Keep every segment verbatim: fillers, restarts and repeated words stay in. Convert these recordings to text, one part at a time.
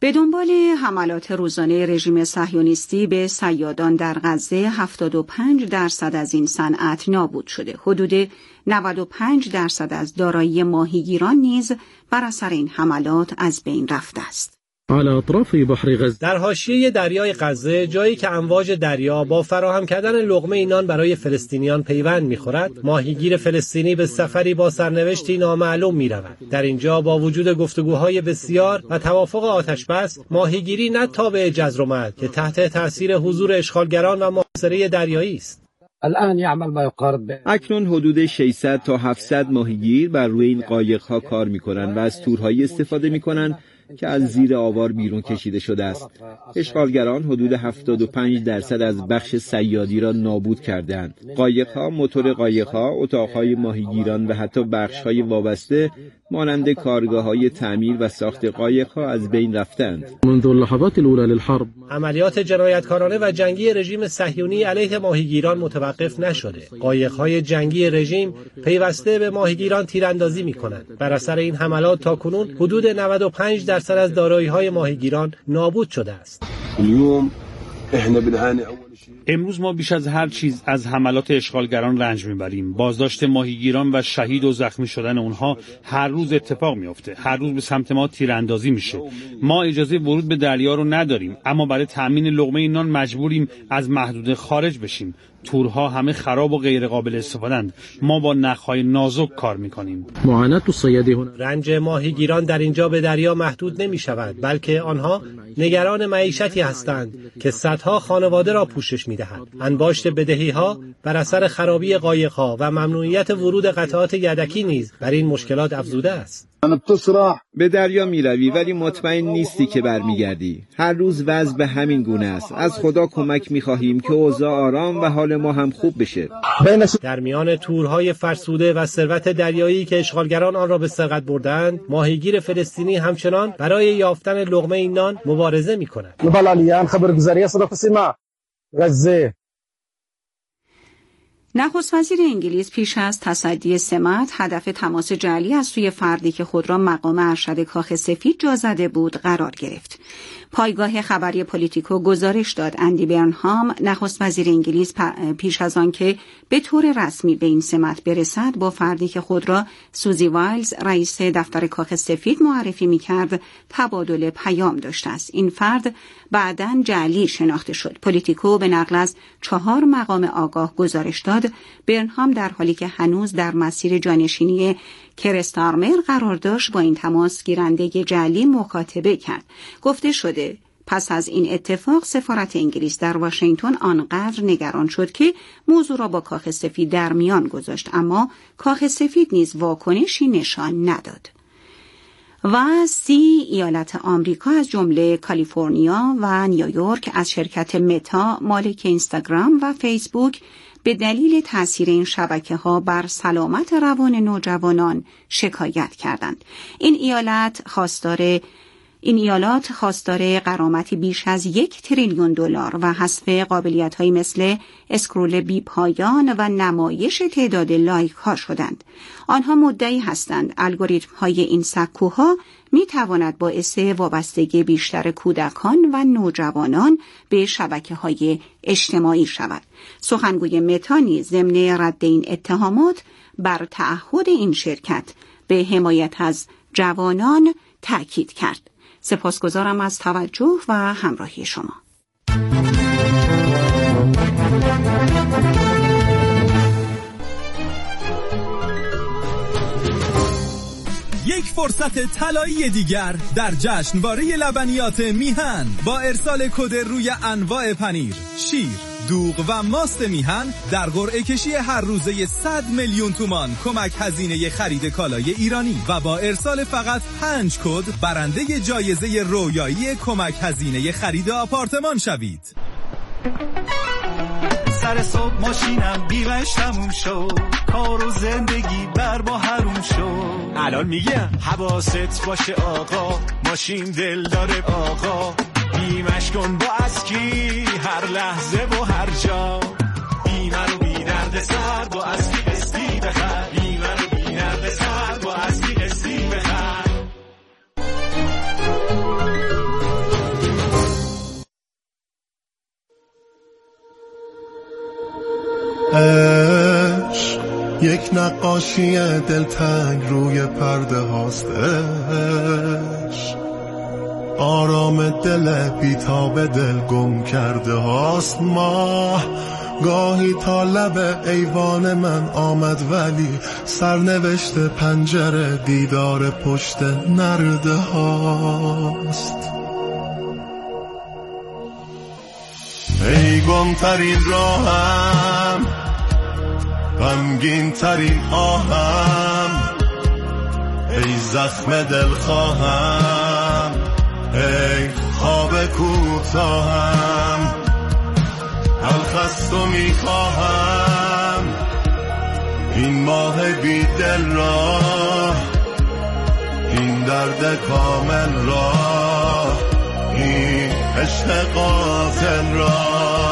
به دنبال حملات روزانه رژیم صهیونیستی به صیادان در غزه هفتاد و پنج درصد از این صنعت نابود شده. حدود نود و پنج درصد از دارایی ماهیگیران نیز بر اثر این حملات از بین رفته است. در حاشیه دریای غزه، جایی که امواج دریا با فراهم کردن لقمه نان برای فلسطینیان پیوند می‌خورد، ماهیگیر فلسطینی به سفری با سرنوشتی نامعلوم می‌رود. در اینجا با وجود گفتگوهای بسیار و توافق آتشبس، ماهیگیری نه تابع جزر و مد که تحت تأثیر حضور اشغالگران و محاصره دریایی است. اکنون حدود ششصد تا هفتصد ماهیگیر بر روی این قایق‌ها کار می‌کنند و از تورهایی استفاده می‌کنند که از زیر آوار بیرون کشیده شده است. اشغالگران حدود هفتاد و پنج درصد از بخش صیادی را نابود کردند. قایق‌ها، موتور قایق‌ها، اتاق‌های ماهیگیران و حتی بخش‌های وابسته مانند کارگاه‌های تعمیر و ساخت قایق‌ها از بین رفتند. عملیات جنایتکارانه و جنگی رژیم صهیونی علیه ماهیگیران متوقف نشده. قایق‌های جنگی رژیم پیوسته به ماهیگیران تیراندازی می‌کنند. بر اثر این حملات تاکنون حدود نود و پنج درصد از دارایی‌های ماهیگیران نابود شده است. امروز ما بیش از هر چیز از حملات اشغالگران رنج میبریم. بازداشت ماهیگیران و شهید و زخمی شدن اونها هر روز اتفاق میفته. هر روز به سمت ما تیراندازی میشه. ما اجازه ورود به دریا رو نداریم، اما برای تامین لقمه نان مجبوریم از محدوده خارج بشیم. تورها همه خراب و غیر قابل استفاده‌اند. ما با نخ‌های نازک کار می‌کنیم. رنج ماهیگیران در اینجا به دریا محدود نمی‌شود، بلکه آنها نگران معیشتی هستند که صدها خانواده را پوشش می‌دهد. انباشت بدهی‌ها بر اثر خرابی قایق‌ها و ممنوعیت ورود قطعات یدکی نیز بر این مشکلات افزوده است. به دریا میروی ولی مطمئن نیستی که برمیگردی. هر روز وضع به همین گونه است. از خدا کمک می‌خواهیم که اوضاع آرام و حال ما هم خوب بشه. در میان تورهای فرسوده و ثروت دریایی که اشغالگران آن را به سرقت بردند، ماهیگیر فلسطینی همچنان برای یافتن لقمه نان مبارزه می‌کند. نخست وزیر انگلیس پیش از تصدی سمت هدف تماس جعلی از سوی فردی که خود را مقام ارشد کاخ سفید جا زده بود قرار گرفت. پایگاه خبری پولیتیکو گزارش داد اندی برنهام نخست وزیر انگلیس پیش از آن که به طور رسمی به این سمت برسد با فردی که خود را سوزی وایلز رئیس دفتر کاخ سفید معرفی می‌کرد تبادل پیام داشته است. این فرد بعداً جعلی شناخته شد. پولیتیکو به نقل از چهار مقام آگاه گزارش داد برنهام در حالی که هنوز در مسیر جانشینی کرستارمر قرار داشت با این تماس گیرنده جعلی مکاتبه کرد. گفته شده پس از این اتفاق سفارت انگلیس در واشنگتن آنقدر نگران شد که موضوع را با کاخ سفید در میان گذاشت، اما کاخ سفید نیز واکنشی نشان نداد. و سی ایالت آمریکا از جمله کالیفرنیا و نیویورک از شرکت متا مالک اینستاگرام و فیسبوک به دلیل تاثیر این شبکه‌ها بر سلامت روان نوجوانان شکایت کردند. این ایالت خواستار این ایالات خواستار غرامتی بیش از یک تریلیون دلار و حذف قابلیت‌هایی مثل اسکرول بی پایان و نمایش تعداد لایک‌ها شدند. آنها مدعی هستند الگوریتم‌های این سکوها می‌تواند باعث وابستگی بیشتر کودکان و نوجوانان به شبکه‌های اجتماعی شود. سخنگوی متا نیز ضمن رد این اتهامات بر تعهد این شرکت به حمایت از جوانان تأکید کرد. سپاسگزارم از توجه و همراهی شما. یک فرصت طلایی دیگر در جشنواره لبنیات میهن با ارسال کد روی انواع پنیر، شیر، دوغ و ماست میهن در قرعه کشی هر روزه صد میلیون تومان کمک هزینه خرید کالای ایرانی و با ارسال فقط پنج کد برنده جایزه رویایی کمک هزینه خرید آپارتمان شوید. سر صبح ماشینم بیمش تموم شد، کار و زندگی بر با حروم شد. الان میگم حواست باشه آقا، ماشین دل داره آقا، بیمش کن با اسکی هر لحظه و هر جا. بیمه رو بی درد سر با اسکی قسطی بخر، بیمه رو بی درد سر با اسکی قسطی بخر. غاشیه دلتنگ روی پرده هاستش، آرام دل بیتاب دل گم کرده هاست. ماه گاهی تا لب ایوان من آمد ولی سرنوشت پنجره دیدار پشت نرده هاست. ای گم ترین راهم، غمگین ترین آهم، ای زخم دل خواهم، ای خواب کوتاهم، تلخست و میخواهم این ماه بی دل را، این درد کامل را، این عشق قاتل را.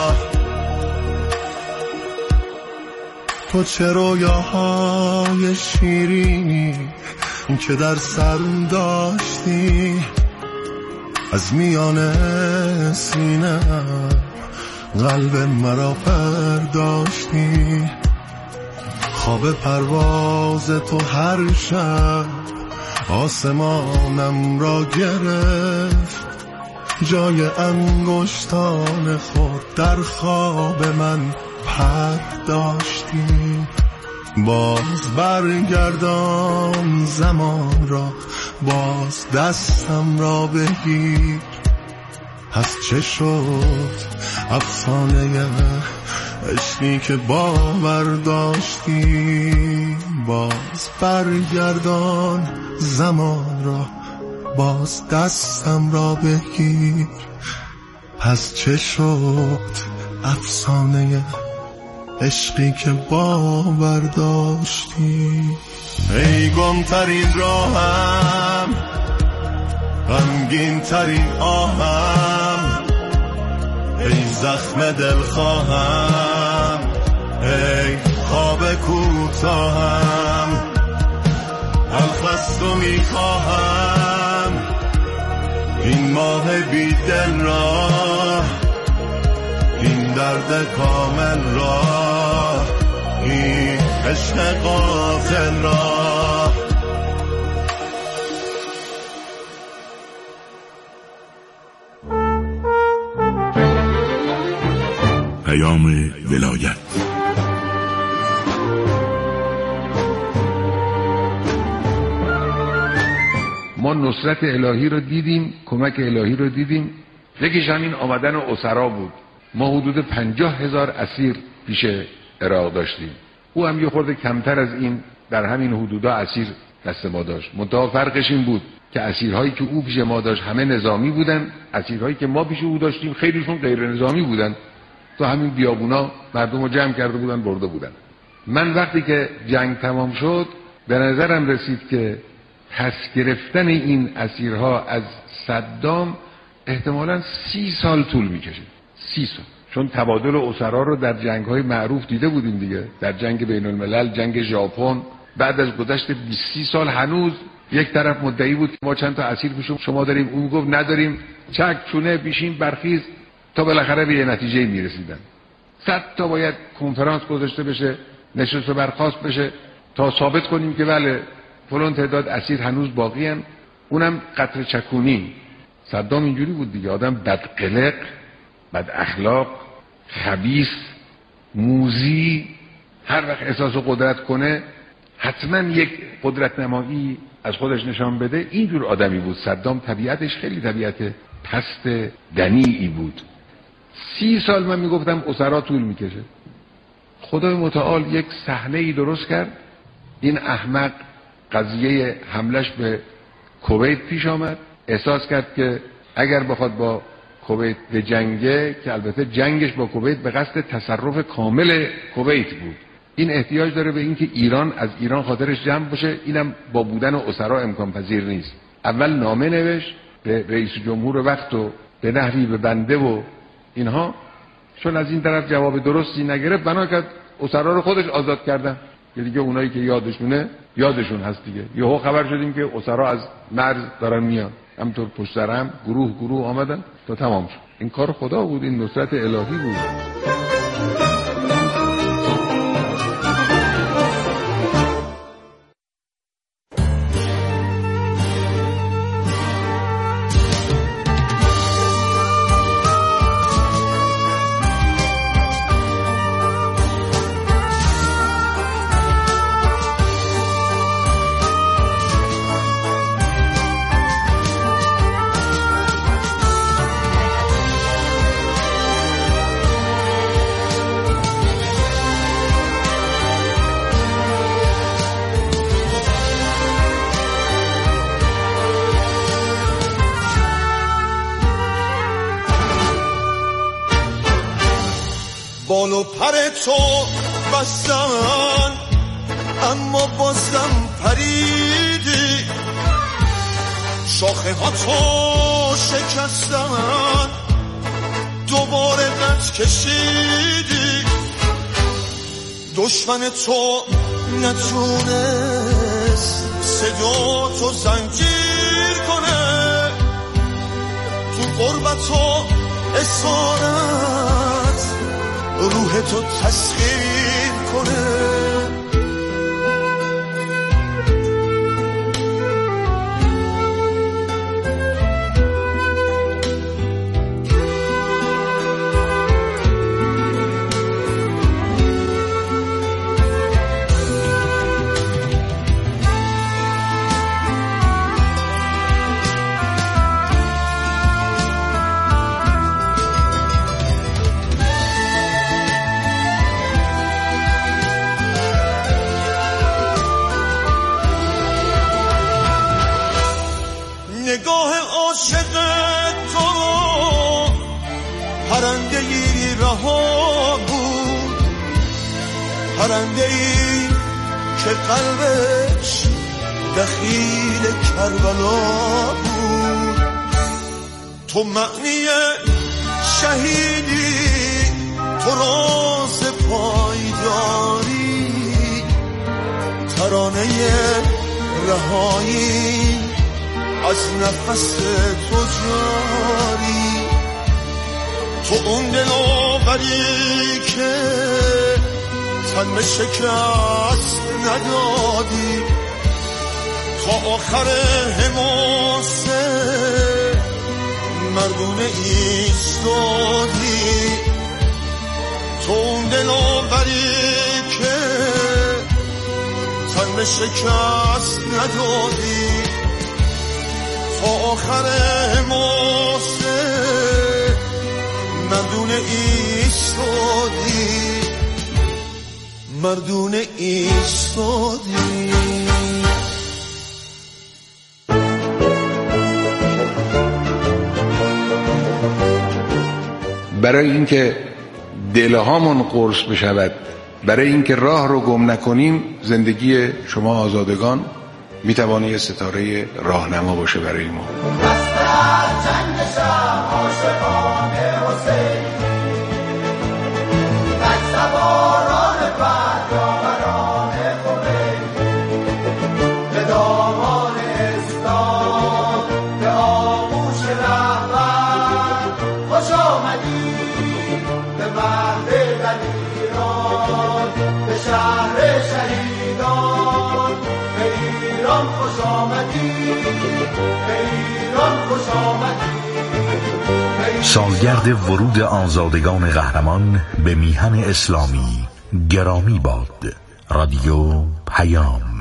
تو چه رویاهای شیرینی که در سرم داشتی، از میان سینه قلب مرا برداشتی. خواب پرواز تو هر شب آسمانم را گرفت، جای انگشتان خود در خواب من پر داشتی. باز برگردان زمان را، باز دستم را بگیر. پس چه شد افسانه عشقی که باور داشتی؟ باز برگردان زمان را، باز دستم را بگیر. پس چه شد افسانه عشقی که باور داشتی؟ ای گم ترین راهم، غمگین ترین آهم، ای زخم دل خواهم، ای خواب کوتاهم، تلخست و میخواهم این ماه بی دل را، این درد کامل را، این عشق قاتل را. پیام ولایت. ما نصرت الهی رو دیدیم، کمک الهی رو دیدیم. یکیش همین آمدن اسرا بود. ما حدود پنجاه هزار اسیر پیش عراق داشتیم، او هم یه خورده کمتر از این در همین حدودا اسیر دست ما داشت. منتها فرقش این بود که اسیرهایی که او پیش ما داشت همه نظامی بودن، اسیرهایی که ما پیش او داشتیم خیلیشون غیر نظامی بودن. تو همین بیابونا مردم رو جمع کرده بودن برده بودن. من وقتی که جنگ تمام شد به نظرم رسید که پس گرفتن این اسیرها از صدام احتمالاً سی سال طول میکشه. سی سال. چون تبادل اسرا رو در جنگ‌های معروف دیده بودیم دیگه، در جنگ بین الملل، جنگ ژاپن. بعد از گذشت بیست سال هنوز یک طرف مدعی بود که ما چند تا اسیر پیشم شما داریم، اون گفت نداریم، چک چونه بیشین برخیز، تا بالاخره به یه نتیجه میرسیدن. صد تا باید کنفرانس گذاشته بشه، نشست و برخاست بشه تا ثابت کنیم که بله فلان تعداد اسیر هنوز باقی هم. اونم قطر چکونی. صدام اینجوری بود دیگه، آدم بدقلق، بد اخلاق، خبیث، موذی، هر وقت احساس قدرت کنه حتما یک قدرت نمایی از خودش نشان بده. اینجور آدمی بود صدام. طبیعتش خیلی طبیعت پست دنیعی بود. سی سال من میگفتم اسرا طول میکشه. خدای متعال یک صحنه ای درست کرد. این احمق قضیه حملش به کویت پیش آمد، احساس کرد که اگر بخواد با کویت به جنگه، که البته جنگش با کویت به قصد تصرف کامل کویت بود، این احتیاج داره به اینکه ایران از ایران خاطرش جمع بشه. اینم با بودن اسرا امکان پذیر نیست. اول نامه نوشت به رئیس جمهور وقت و به نحوی به بنده و اینها. چون از این طرف جواب درستی نگرفت، بنا کرد اسرا رو خودش آزاد کردن. که دیگه اونایی که یادشونه یادشون هست دیگه. یهو خبر شدیم که اسرا از مرز دارن میان، همطور پشت سر هم گروه گروه آمدن تا تمام شد. این کار خدا بود، این نصرت الهی بود. و پر تو بستن اما بازم پریدی، شاخه ها تو شکستن دوباره قد کشیدی، دشمن تو نتونست صدا تو زنجیر کنه، تو غربت و اسارت روح تو تسخیر کنه. نگاه عاشق تو پرنده ای رها بود، پرنده ای که قلبش دخیل کربلا بود. تو معنی شهیدی، تو راز پایداری، ترانه رهایی از نفس تو جاری. تو اون دلاوری که تن به شکست ندادی، تا آخر حماسه مردونه ایستادی. تو اون دلاوری که تن به شکست ندادی، تا آخر حماسه مردونه ایستادی، مردونه ایستادی. برای اینکه دلهامون قرص بشود، برای اینکه راه رو گم نکنیم، زندگی شما آزادگان میتوانه یه ستاره راهنما باشه برای ما. سالگرد ورود آزادگان قهرمان به میهن اسلامی گرامی باد. رادیو پیام.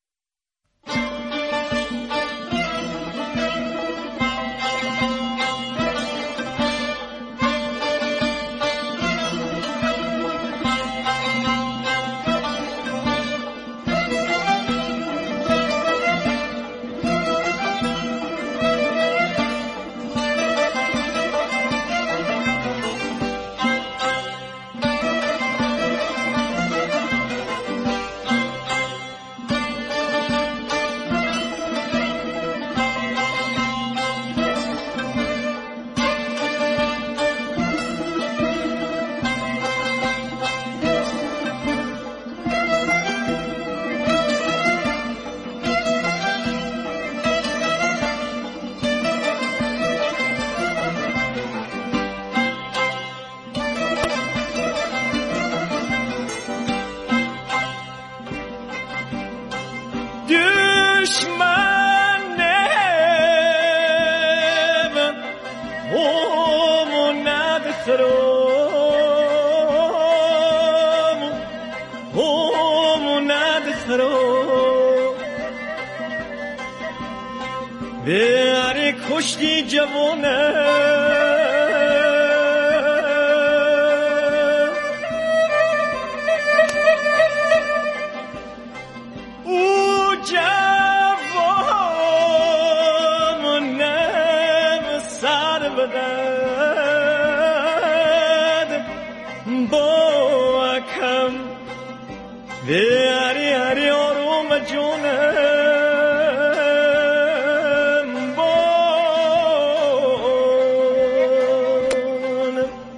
بری کشتی جوانه او جوانم سر بدد با Ari ari orum jonem bon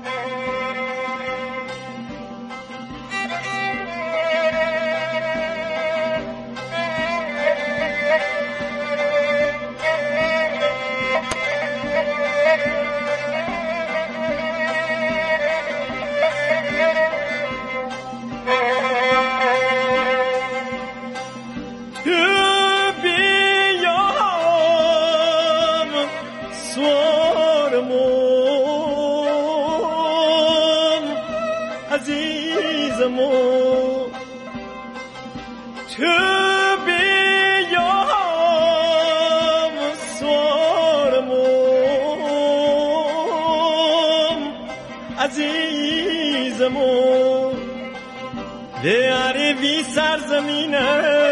عزیزمو دیاری بی سرزمینه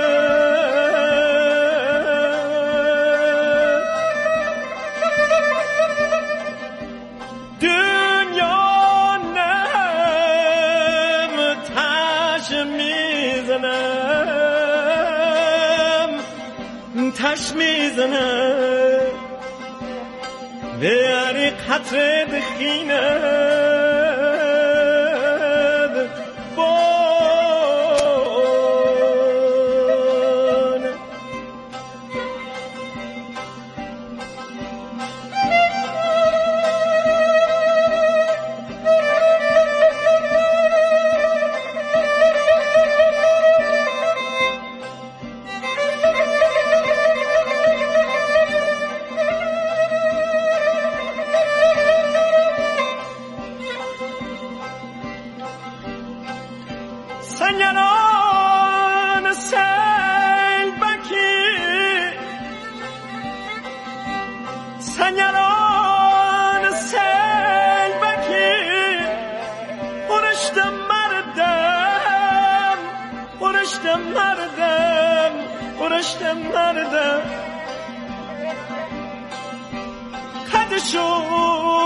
دنیا نم تش میزنم تش میزنم دیاری قطره دخینه سنگران سیل بکی سنگران سیل بکی برشت مردم برشت مردم برشت مردم قدشم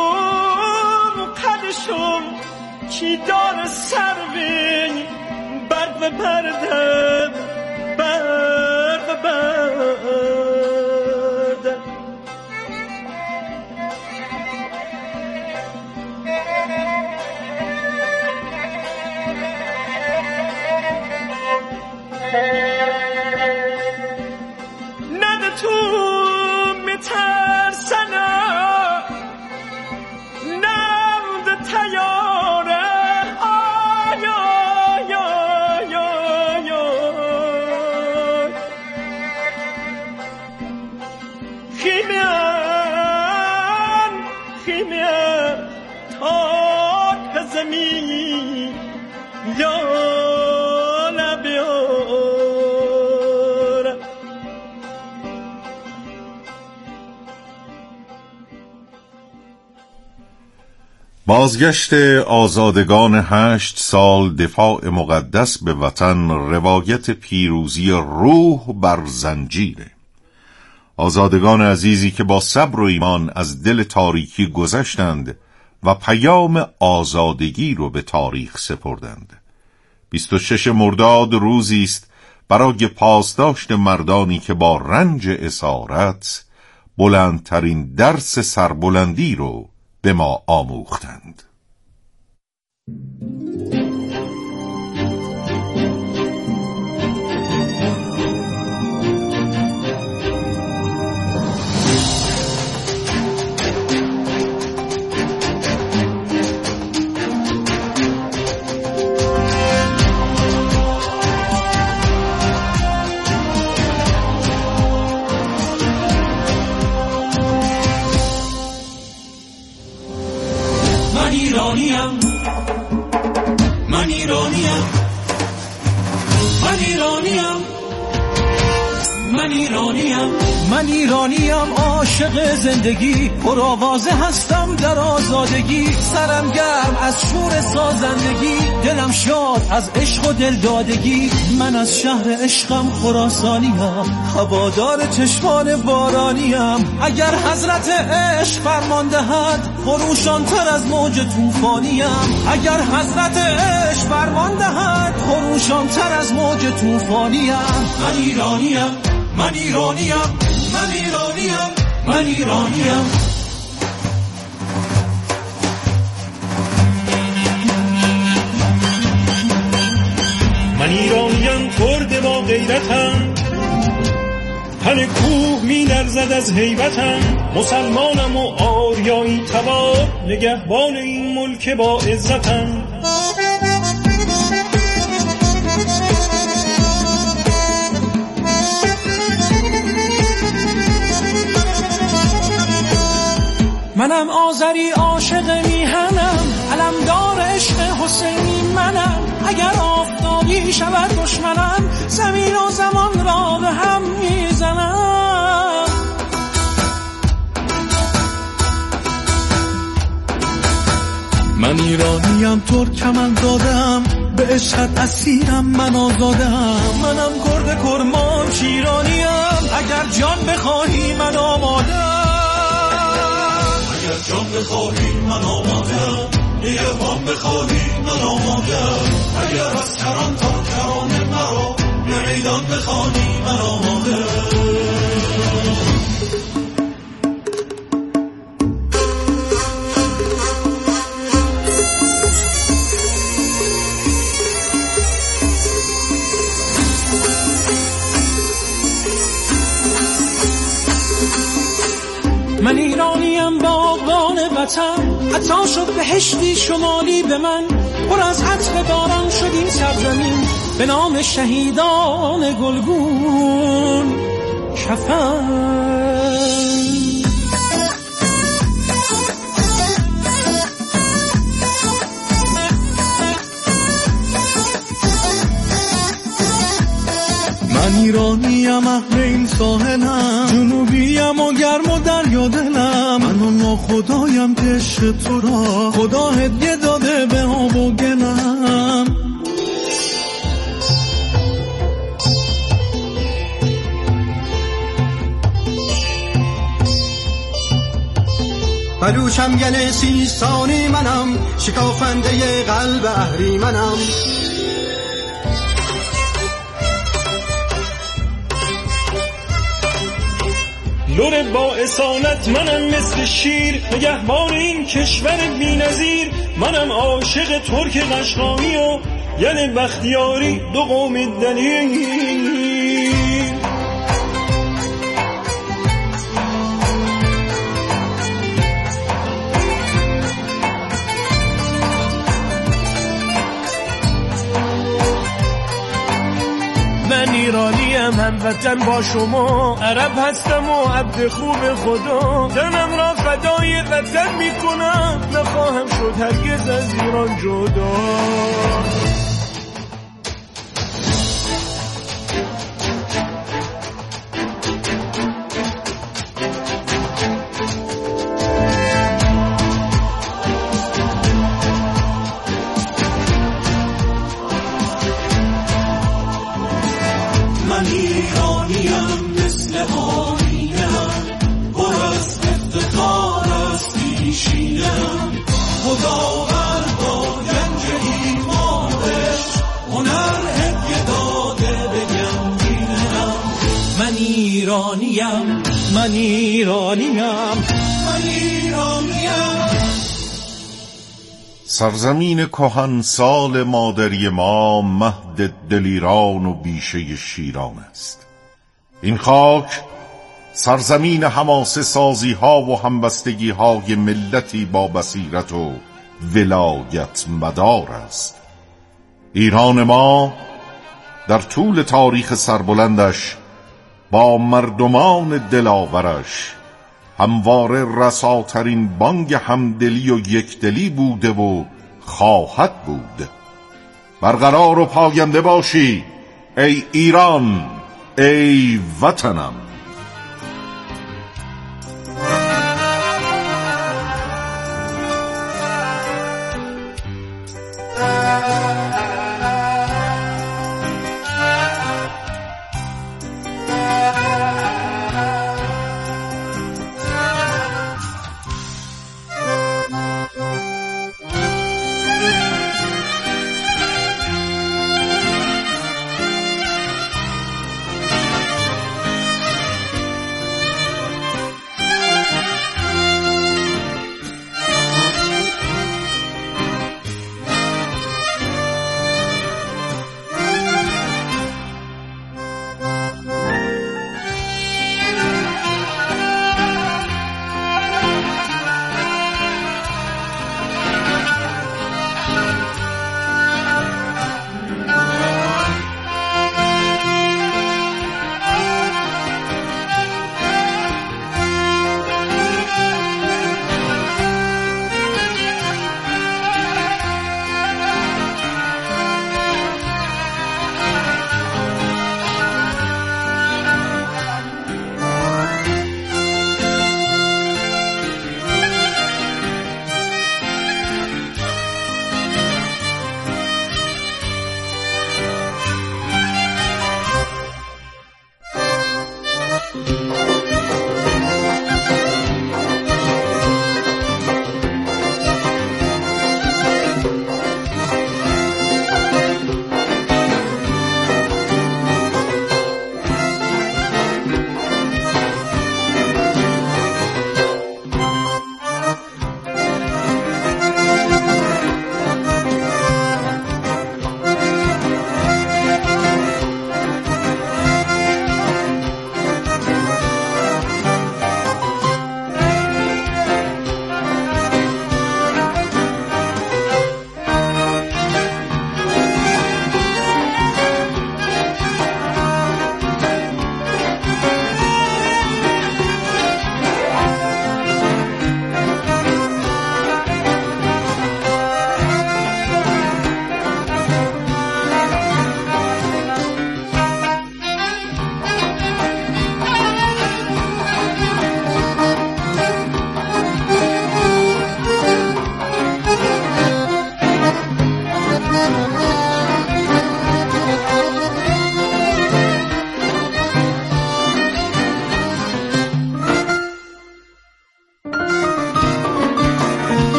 قدشم چی دار سروی برد و بردم برد و بردم نده تو میترسنه نمد تیاره زمین یا نبیار بازگشت آزادگان هشت سال دفاع مقدس به وطن روایت پیروزی روح بر زنجیره. آزادگان عزیزی که با صبر و ایمان از دل تاریکی گذشتند و پیام آزادگی رو به تاریخ سپردند. بیست و شش مرداد روزی است برای پاسداشت مردانی که با رنج اسارت بلندترین درس سربلندی رو به ما آموختند. من ایرانیم من ایرانیم من من ایرانیم، من ایرانیم عاشق زندگی، پرآوازه هستم در آزادگی، سرم گرم از شور سازندگی، دلم شاد از عشق و دلدادگی. من از شهر عشقم خراسانیم، هوادار چشمان بارانیم. اگر حضرت عشق فرمان دهد خروشان‌تر از موج طوفانیم. اگر حضرت عشق فرمان دهد خروشان‌تر از موج طوفانیم. من ایرانیم، من ایرانیم، من ایرانیم، من ایرانیم. من ایرانیم کرد با غیرتم، تن کوه می لرزد از هیبتم. مسلمانم و آریایی تبار، نگهبان این ملک با عزتم. منم آذری عاشق میهنم، علمدار عشق حسینی منم. اگر آفتابی شود دشمنم، زمین و زمان را به هم میزنم. من ایرانیم ترکم دادم، به عشقت اسیرم من آزادم. منم کرد کرمان شیرانیم، اگر جان بخواهی من آمادم. اگر جان بخواهی من آمادم، نگهبان بخواهی من آمادم. اگر از کران تا کران مرا به میدان بخوانی من آمادم. من ایرانیم باغبان وطن، عطا شد بهشتی شمالی به من. پر از عطر باران شد این سرزمین، به نام شهیدان گلگون کفن. من ایرانیم اهل این ساحلم، جنوبیم و گرم و دریا دلم. من اون ناخدایم که عشق تو را خدا هدیه داده به آب و گلم. بلوچم گل سیستانی منم، شکافنده قلب اهریمنم. لور با اصالت منم مثل شیر، نگهبان این کشور بی‌نظیر. منم عاشق ترک قشقایی و یل بختیاری، دو قوم دلیر. من ایرانیم هموطن با شما، عرب هستم و عبد خوب خدا. تنم را فدای وطن میکنم، نخواهم شد هرگز از ایران جدا. من ایرانیم مثل آینم، پر از افتخار است پیشینم. خداوند با گنج ایمانش هنر هدیه داده به گنجینم. من ایرانیم، من ایرانیم، من ایرانیم. سرزمین کهن سال مادری ما مهد دلیران و بیشه شیران است. این خاک سرزمین حماسه سازی ها و همبستگی های ملتی با بصیرت و ولایت مدار است. ایران ما در طول تاریخ سربلندش با مردمان دلاورش همواره رساترین بانگ همدلی و یکدلی بوده و خواهد بود. برقرار و پاینده باشی ای ایران، ای وطنم.